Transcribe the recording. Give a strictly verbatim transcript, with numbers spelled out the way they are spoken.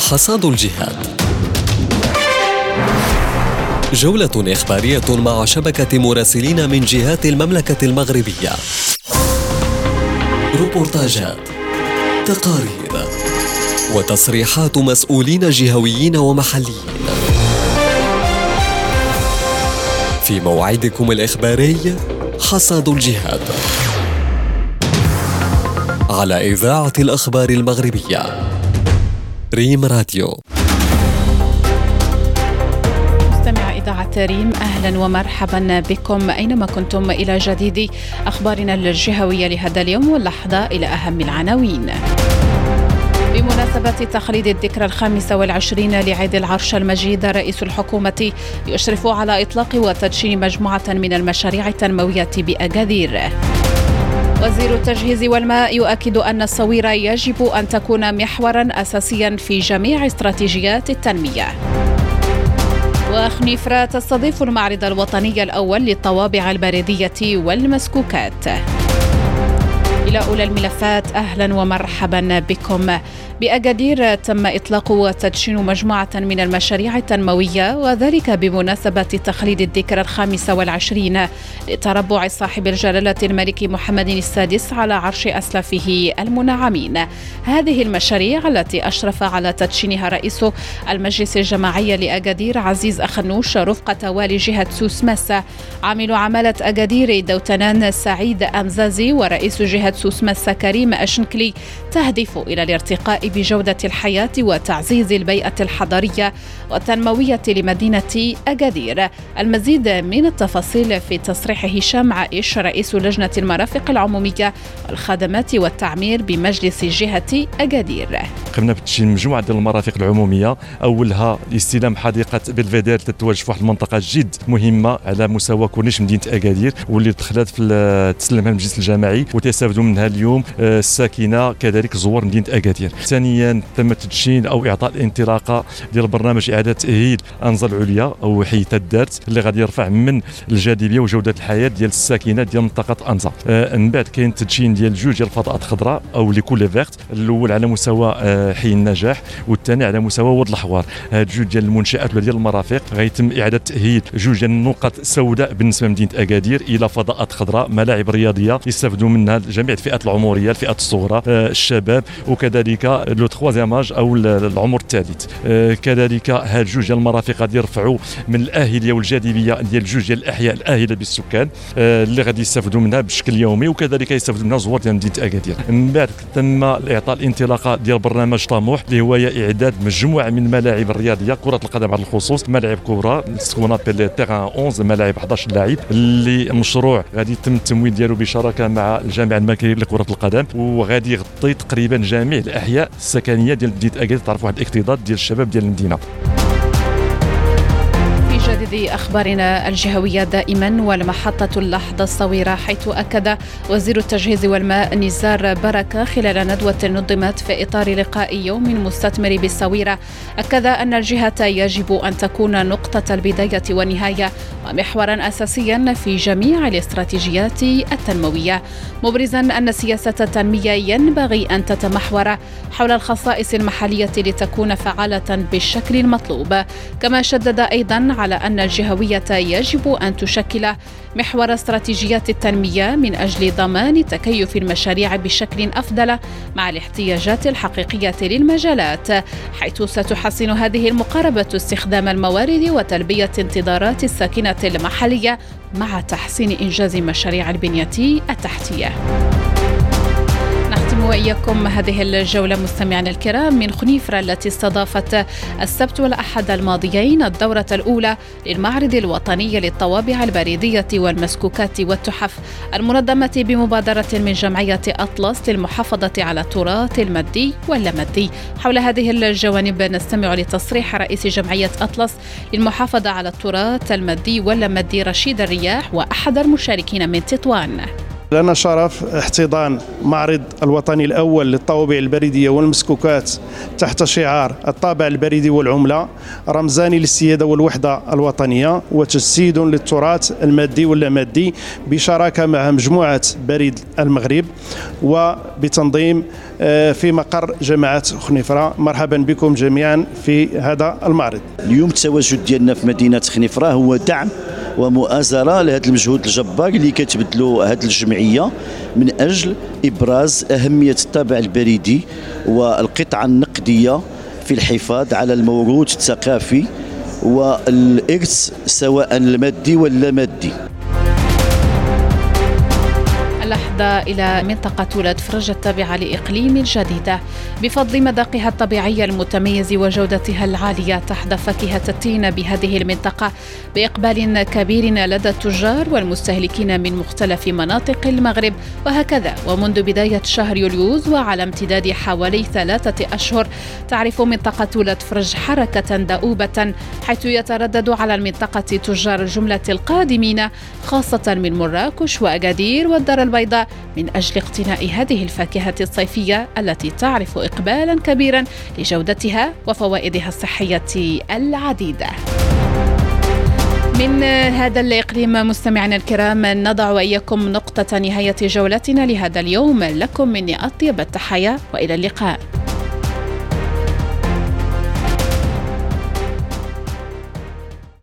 حصاد الجهاد، جولة إخبارية مع شبكة مراسلين من جهات المملكة المغربية، روبورتاجات، تقارير وتصريحات مسؤولين جهويين ومحليين في موعدكم الإخباري حصاد الجهاد على إذاعة الأخبار المغربية ريم راديو. مستمع إذاعة ريم، أهلا ومرحبا بكم أينما كنتم إلى جديد أخبارنا الجهوية لهذا اليوم، واللحظة إلى أهم العناوين. بمناسبة تخليد الذكرى الخامسة والعشرين لعيد العرش المجيد، رئيس الحكومة يشرف على إطلاق وتدشين مجموعة من المشاريع التنموية بأكادير. وزير التجهيز والماء يؤكد أن الصويرة يجب أن تكون محورا أساسيا في جميع استراتيجيات التنمية. وخنيفرة تستضيف المعرض الوطني الأول للطوابع البريدية والمسكوكات. إلى أولى الملفات، أهلا ومرحبا بكم. بأكادير تم إطلاق وتدشين مجموعة من المشاريع التنموية، وذلك بمناسبة تخليد الذكرى الخامسة والعشرين لتربع صاحب الجلالة الملك محمد السادس على عرش أسلافه المنعمين. هذه المشاريع التي أشرف على تدشينها رئيس المجلس الجماعي لأكادير عزيز أخنوش رفقة والي جهة سوس ماسة، عامل عمالة أكادير دوتنان سعيد أمزازي، ورئيس جهة سوس ماسة كريم أشنكلي، تهدف إلى الارتقاء بجودة الحياة وتعزيز البيئة الحضرية والتنموية لمدينة أكادير. المزيد من التفاصيل في تصريح هشام عائش رئيس لجنة المرافق العمومية والخدمات والتعمير بمجلس جهة أكادير. قمنا بتدشين مجموعة ديال المرافق العمومية، أولها استلام حديقة بلفيدير تتواجد في واحد المنطقة جد مهمة على مستوى كورنيش مدينة أكادير، واللي دخلت في تسلمها المجلس الجماعي وتستافدوا منها اليوم الساكنة كذلك زوار مدينة أكادير. ثانيا تم تدشين او اعطاء الانطلاقه ديال برنامج اعاده تاهيل انزا العليا او حيت الدارت، اللي غادي يرفع من الجاذبيه وجوده الحياه ديال الساكنه ديال منطقه انزا. آه من بعد كاين تدشين ديال جوج ديال الفضاءات خضراء او لكل فيرت، الاول على مستوى آه حي النجاح والثاني على مستوى واد الحوار. هاد جوج ديال المنشات ولا ديال المرافق غيتم اعاده تاهيل جوج ديال النقط سوداء بالنسبه لمدينه اكادير الى فضاءات خضراء، ملاعب رياضيه يستافدوا منها جميع الفئات العمريه، الفئات الصغرى، آه الشباب، وكذلك لو تخوازيام اج او العمر الثالث. آه كذلك هاد جوج ديال المرافق غادي يرفعوا من الاهليه والجاذبيه ديال جوج ديال الاحياء الاهله بالسكان آه اللي غادي يستافدوا منها بشكل يومي، وكذلك يستافدوا منها زوار ديال مدينه اكادير. من بعد تم اعطاء الانطلاقه ديال برنامج طموح اللي هو اعداد مجموعه من الملاعب الرياضيه كره القدم على الخصوص، ملاعب كره سكون ابل تيران احد عشر، ملاعب احد عشر لاعب، اللي مشروع غادي يتم التمويل ديالو بشراكه مع الجامعه الملكيه لكره القدم، وغادي يغطي تقريبا جميع الاحياء السكنيه ديال مدينه اكادير. تعرف واحد الاكتظاظ ديال الشباب ديال المدينه. جديد أخبارنا الجهوية دائما، والمحطة اللحظة الصويرة، حيث أكد وزير التجهيز والماء نزار بركة خلال ندوة نظمت في إطار لقاء يوم مستثمر بالصويرة، أكد أن الجهة يجب أن تكون نقطة البداية والنهاية ومحورا أساسيا في جميع الاستراتيجيات التنموية، مبرزا أن سياسة التنمية ينبغي أن تتمحور حول الخصائص المحلية لتكون فعالة بالشكل المطلوب. كما شدد أيضا على أن الجهوية يجب أن تشكل محور استراتيجيات التنمية من أجل ضمان تكيف المشاريع بشكل أفضل مع الاحتياجات الحقيقية للمجالات، حيث ستحسن هذه المقاربة استخدام الموارد وتلبية انتظارات الساكنة المحلية مع تحسين إنجاز مشاريع البنية التحتية. نختم وإياكم هذه الجولة مستمعينا الكرام من خنيفرة، التي استضافت السبت والأحد الماضيين الدورة الأولى للمعرض الوطني للطوابع البريدية والمسكوكات والتحف المنظمة بمبادرة من جمعية أطلس للمحافظة على التراث المادي واللامادي. حول هذه الجوانب نستمع لتصريح رئيس جمعية أطلس للمحافظة على التراث المادي واللامادي رشيد الرياح وأحد المشاركين من تطوان. لنا شرف احتضان معرض الوطني الأول للطوابع البريدية والمسكوكات تحت شعار الطابع البريدي والعملة، رمزان للسيادة والوحدة الوطنية وتجسيد للتراث المادي واللامادي، بشراكة مع مجموعة بريد المغرب وبتنظيم في مقر جامعة خنيفرة. مرحبا بكم جميعا في هذا المعرض. اليوم التواجد ديالنا في مدينة خنيفرة هو دعم ومؤازرة لهذا المجهود الجبار اللي كتبذلوا هذه الجمعية من أجل إبراز أهمية الطابع البريدي والقطعة النقدية في الحفاظ على الموروث الثقافي والإرث سواء المادي واللامادي. اللحظة إلى منطقة ولاد فرج التابعة لإقليم الجديدة. بفضل مذاقها الطبيعي المتميز وجودتها العالية تحظى فاكهة التين بهذه المنطقة بإقبال كبير لدى التجار والمستهلكين من مختلف مناطق المغرب. وهكذا ومنذ بداية شهر يوليوز وعلى امتداد حوالي ثلاثة أشهر تعرف منطقة ولاد فرج حركة دؤوبة، حيث يتردد على المنطقة تجار الجملة القادمين خاصة من مراكش وأكادير والدار البيضاء من أجل اقتناء هذه الفاكهة الصيفية التي تعرف إقبالا كبيرا لجودتها وفوائدها الصحية العديدة. من هذا الإقليم مستمعينا الكرام نضع وإياكم نقطة نهاية جولتنا لهذا اليوم. لكم مني أطيب التحايا وإلى اللقاء.